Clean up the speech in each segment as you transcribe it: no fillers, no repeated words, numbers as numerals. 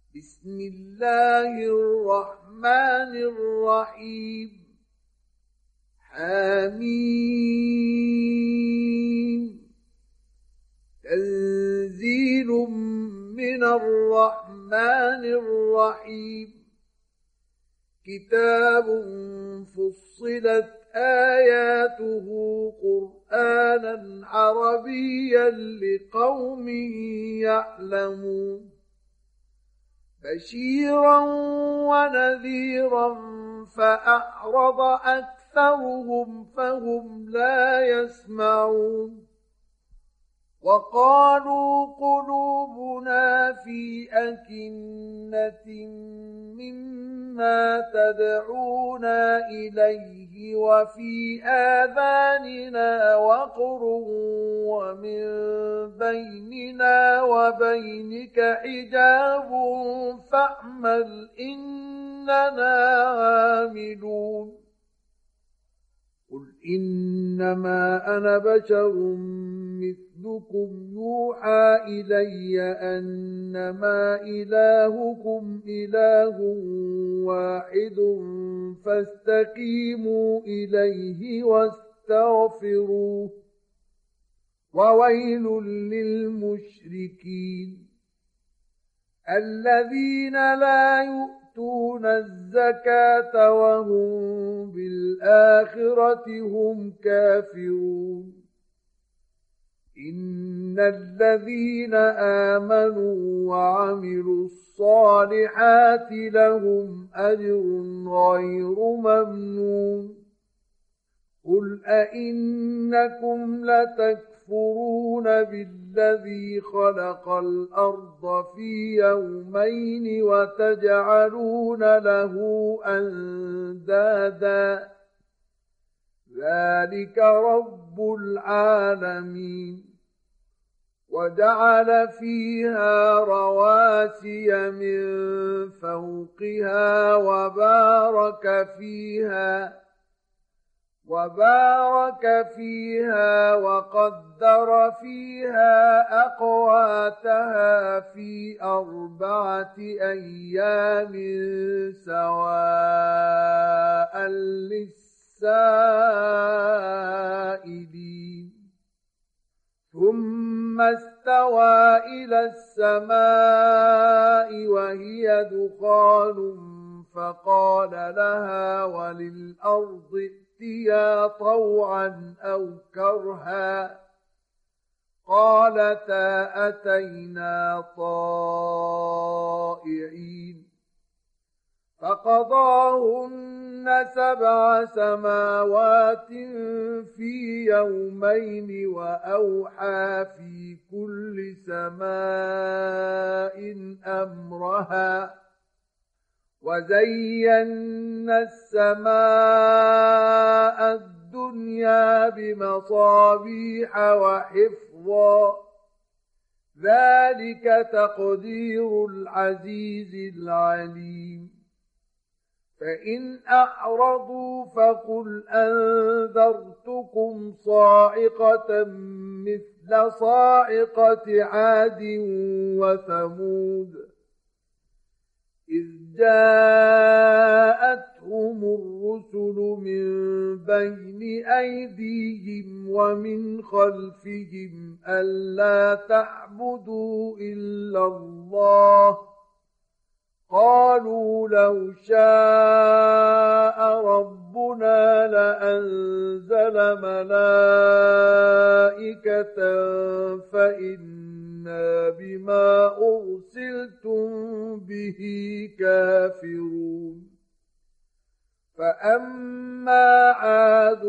بسم الله الرحمن الرحيم. حميم. تنزيل من الرحمن الرحيم. كتاب فصلت آياته قرآنا عربيا لقوم يعلمون بشيرا ونذيرا فأعرض أكثرهم فهم لا يسمعون وقالوا قلوبنا في أكنة مما تدعونا إليه وفي آذاننا وقر ومن بيننا وبينك حجاب فاعمل إننا عاملون قل إنما أنا بشر مثلكم يوحى إلي أنما إلهكم إله واحد فاستقيموا إليه واستغفروه وويل للمشركين الذين لا يؤتون الزكاة وهم بالآخرة هم كافرون إن الذين آمنوا وعملوا الصالحات لهم أجر غير ممنون قل أئنكم لتكفرون بالذي خلق الأرض في يومين وتجعلون له أندادا ذلك رب العالمين وجعل فيها رواسي من فوقها وبارك فيها وقدر فيها أقواتها في 4 أيام سواء للسائلين ثم استوى إلى السماء وهي دخان فقال لها وللأرض ائتيا طوعا أو كرها قالتا أتينا طائعين فقضاهن 7 سماوات في يومين وأوحى في كل سماء أمرها وزينا السماء الدنيا بمصابيح وحفظا ذلك تقدير العزيز العليم فإن أعرضوا فقل أنذرتكم صاعقة مثل صاعقة عاد وثمود إذ جاءتهم الرسل من بين أيديهم ومن خلفهم ألا تعبدوا إلا الله قالوا لو شاء ربنا لأنزل ملائكة فإنا بما أرسلتم به كافرون فأما عاد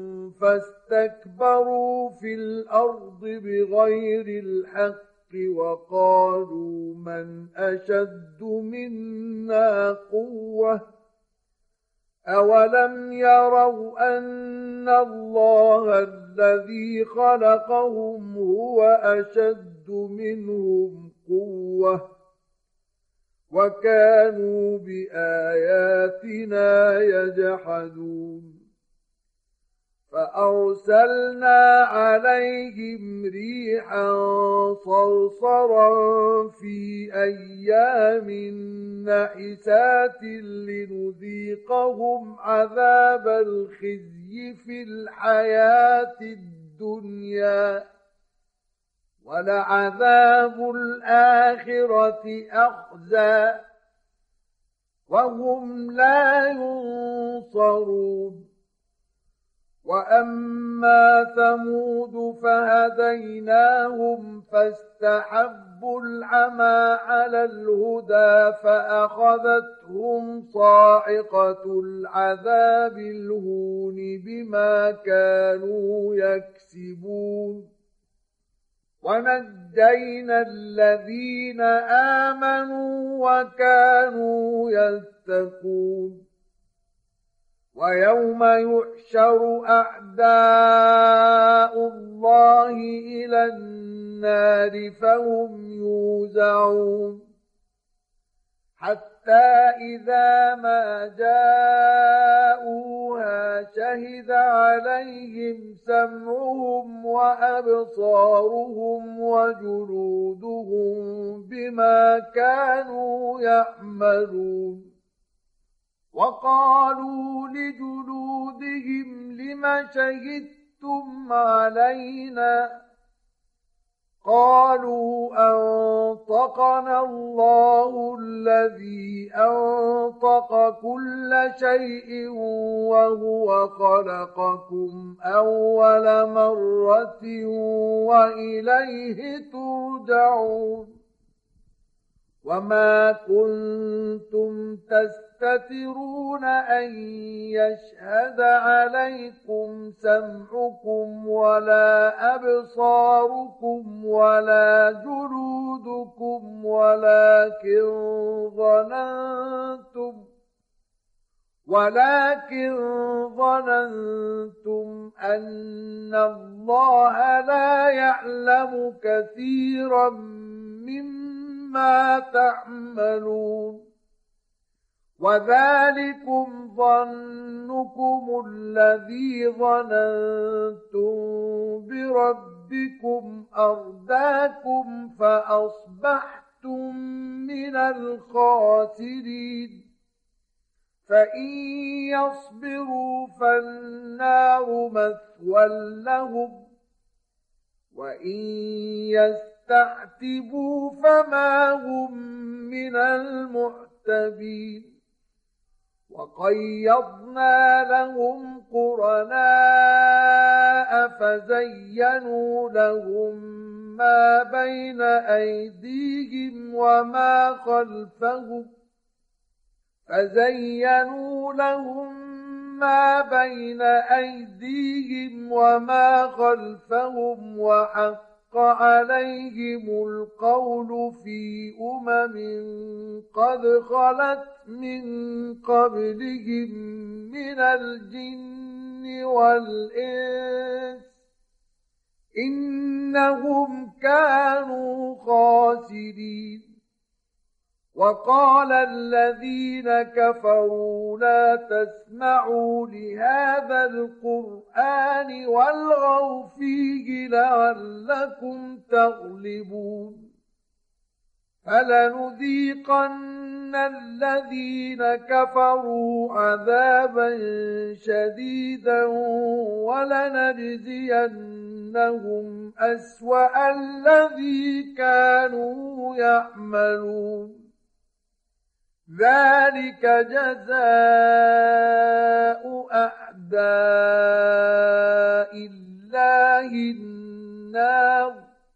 فاستكبروا في الأرض بغير الحق وقالوا من أشد منا قوة أولم يروا أن الله الذي خلقهم هو أشد منهم قوة وكانوا بآياتنا يجحدون فأرسلنا عليهم ريحا صرصرا في أيام نحسات لنذيقهم عذاب الخزي في الحياة الدنيا ولعذاب الآخرة أخزى وهم لا ينصرون. وأما ثمود فهديناهم فاستحبوا العمى على الهدى فأخذتهم صاعقة العذاب الهون بما كانوا يكسبون. ونجينا الذين آمنوا وكانوا يتقون. ويوم يحشر أعداء الله إلى النار فهم يوزعون حتى إذا ما جاءوها شهد عليهم سمعهم وأبصارهم وجلودهم بما كانوا يعملون. وقالوا لجلودهم لم شهدتم علينا قالوا أنطقنا الله الذي أنطق كل شيء وهو خلقكم أول مرة وإليه ترجعون. وما كنتم تستترون أن يشهد عليكم سمعكم ولا أبصاركم ولا جلودكم ولكن ظننتم أن الله لا يعلم كثيرا مما تعملون. وذلكم ظنكم الذي ظننتم بربكم أرداكم فأصبحتم من الخاسرين. فإن يصبروا فالنار مثوى لهم وإن يستعتبوا فما هم من المعتبين. وقيضنا لهم قرناء فزينوا لهم ما بين أيديهم وما خلفهم وحق عليهم القول في قد خلت من قبلهم من الجن والإنس إنهم كانوا خاسرين. وقال الذين كفروا لا تسمعوا لهذا القرآن والغوا فيه لعلكم تغلبون. فلنذيقن الذين كفروا عذابا شديدا ولنجزينهم أسوأ الذي كانوا يعملون. ذلك جزاء أعداء الله النار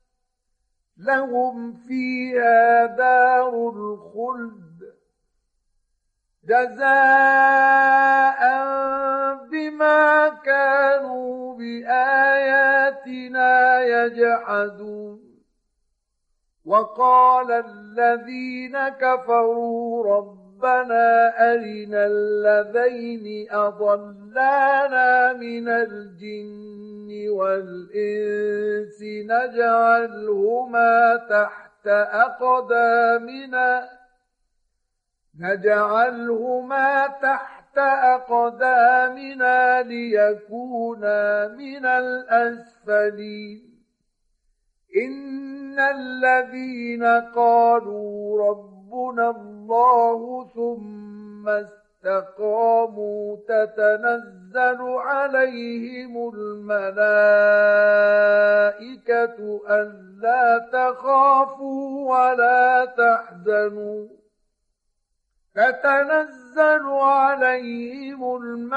لهم فيها دار الخلد جزاء بما كانوا بآياتنا يجحدون. وقال الذين كفروا ربنا أرنا الذين أضلانا من الجن والإنس نجعلهما تحت أقدامنا ليكونا من الأسفلين. إن الذين قالوا تتنزل عليهم الملائكة ألا تخافوا ولا تحزنوا تتنزل عليهم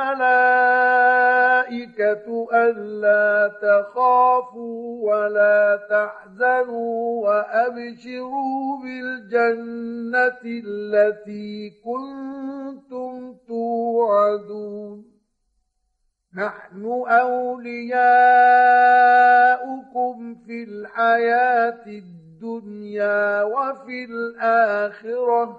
الملائكة ألا تخافوا ولا تحزنوا وأبشروا بالجنة التي كنتم توعدون نحن أولياؤكم في الحياة الدنيا وفي الآخرة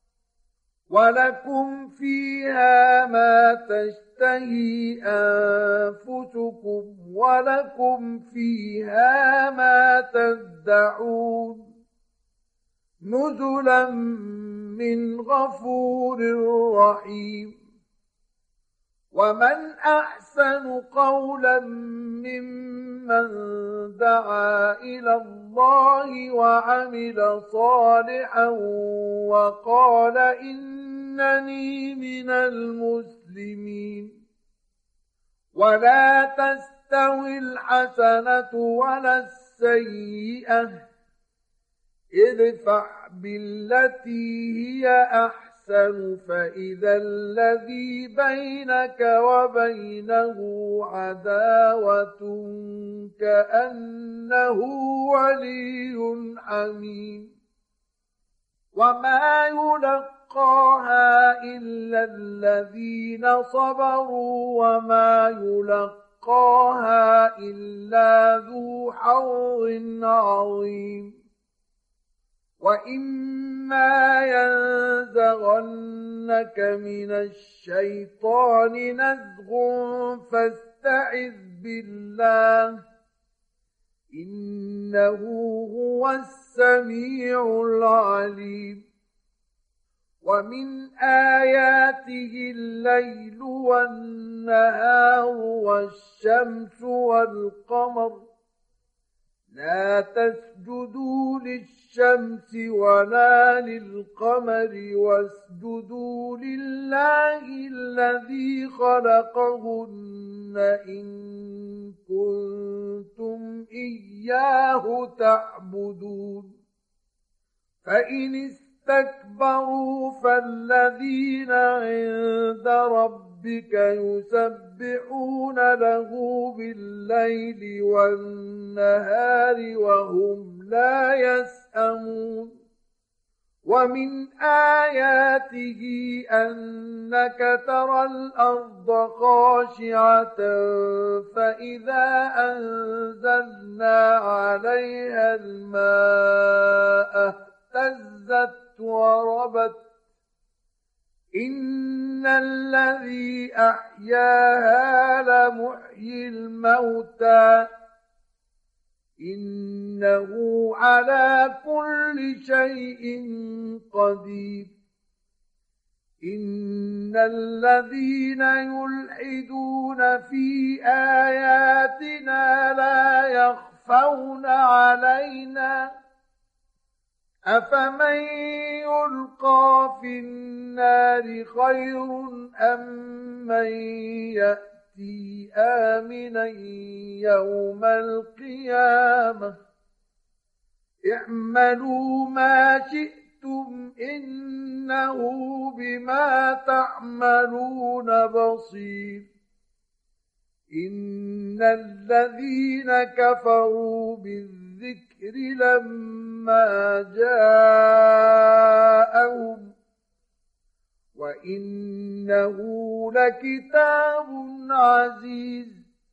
ولكم فيها ما تشتهي أنفسكم ولكم فيها ما تدعون نزلا من غفور رحيم ومن أحسن قولا ممن دعا إلى الله وعمل صالحا وقال إنني من المسلمين ولا تستوي الحسنة ولا السيئة ادفع بالتي هي أحسن فإذا الذي بينك وبينه عداوة كأنه ولي حميم وما يلقاها إلا الذين صبروا وما يلقاها إلا ذو حظ عظيم وإما ينزغنك من الشيطان نزغ فاستعذ بالله إنه هو السميع العليم ومن آياته الليل والنهار والشمس والقمر لا تسجدوا للشمس ولا للقمر واسجدوا لله الذي خلقهن إن كنتم إياه تعبدون فإن استكبروا فالذين عند ربك يسبحون له بالليل والنهار وهم لا يسأمون ومن آياته أنك ترى الأرض خاشعة فإذا أنزلنا عليها الماء اهتزت وربت إن الذي أحياها لمحيي الموتى إنه على كل شيء قدير إن الذين يلحدون في آياتنا لا يخفون علينا أفمن يلقى في النار خير أم من يأتي آمنا يوم القيامة اعملوا ما شئتم إنه بما تعملون بصير إن الذين كفروا بالذكر لما جاءهم وإنه لكتاب عزيز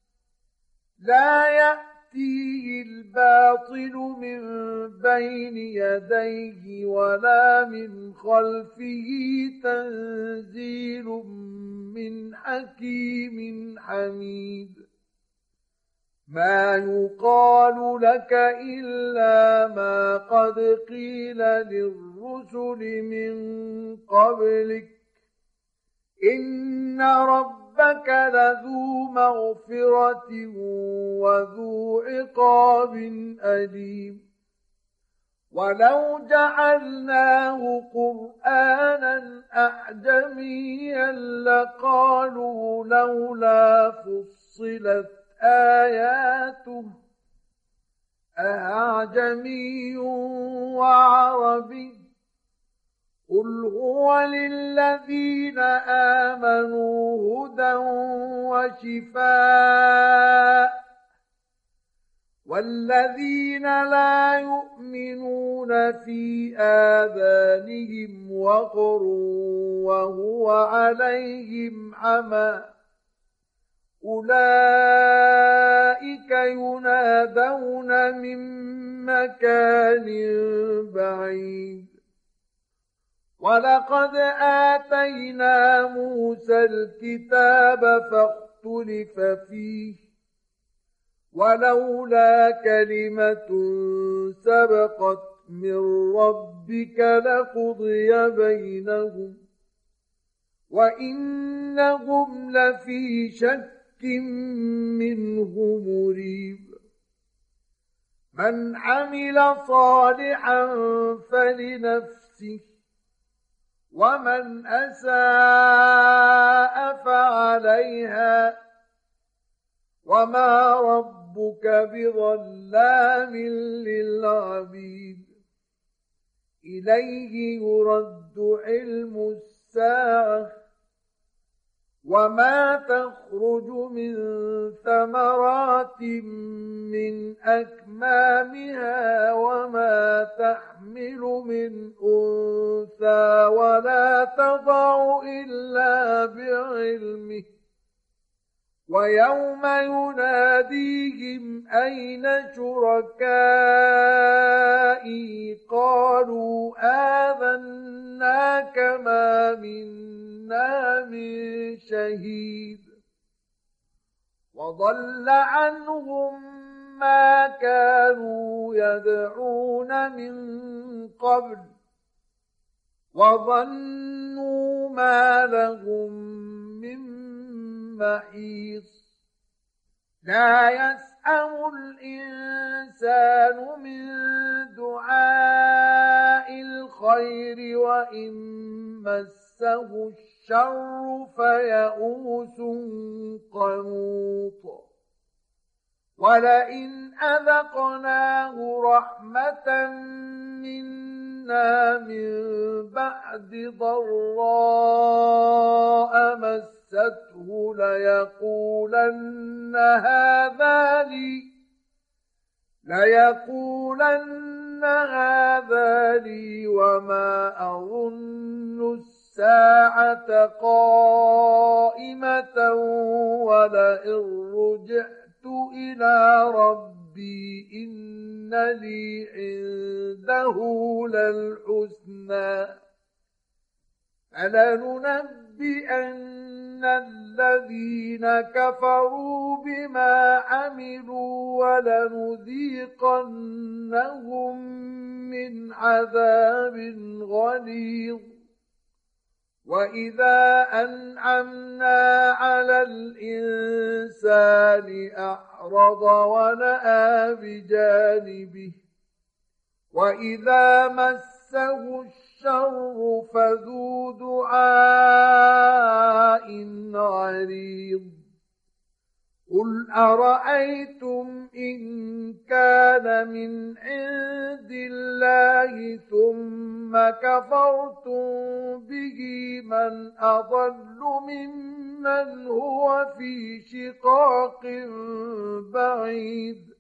لا يأتيه الباطل من بين يديه ولا من خلفه تنزيل من حكيم حميد ما يقال لك إلا ما قد قيل للرسل من قبلك إن ربك لذو مغفرة وذو عقاب أليم ولو جعلناه قرآنا أعجميا لقالوا لولا فصلت آياته أأعجمي وعربي قل هو للذين آمنوا هدى وشفاء والذين لا يؤمنون في آذانهم وقر وهو عليهم عمى أولئك ينادون من مكان بعيد ولقد آتينا موسى الكتاب فاختلف فيه ولولا كلمة سبقت من ربك لقضي بينهم وإنهم لفي شك منه مريب من عمل صالحا فلنفسه ومن أساء فعليها وما ربك بظلام للعبيد إليه يرد علم الساعة وما تخرج من ثمرات من أكمامها وما تحمل من أنثى ولا تضع إلا بعلمه ويوم يناديهم أين شركائي قالوا آذناك ما منا من شهيد وضل عنهم ما كانوا يدعون من قبل وظنوا ما لهم من محيص لا يسأم الإنسان من دعاء الخير وإن مسه الشر فيئوس قنوط ولئن أذقناه رحمة منا من بعد ضراء مسته ليقولن هذا لي وما أظن الساعة قائمة ولئن رجعت إلى ربي إن لي عنده للحسنى فلننبئن الذين كفروا بما عملوا ولنذيقنهم من عذاب غليظ وإذا أنعمنا على الإنسان أعرض ونأى بجانبه وإذا مسه الشر فذو دعاء عريض قل أرأيتم إن كان من عند الله ثم كفرتم به من أضل ممن هو في شقاق بعيد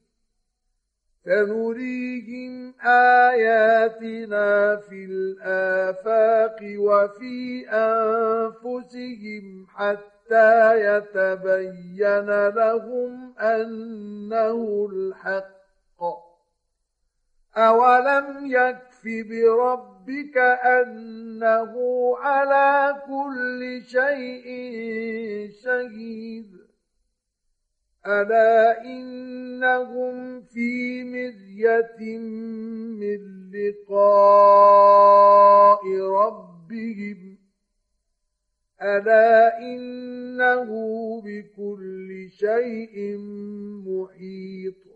سنريهم آياتنا في الآفاق وفي أنفسهم حتى يتبين لهم أنه الحق أولم يكف بربك أنه على كل شيء شهيد ألا إنهم في مرية من لقاء ربهم ألا إنه بكل شيء محيط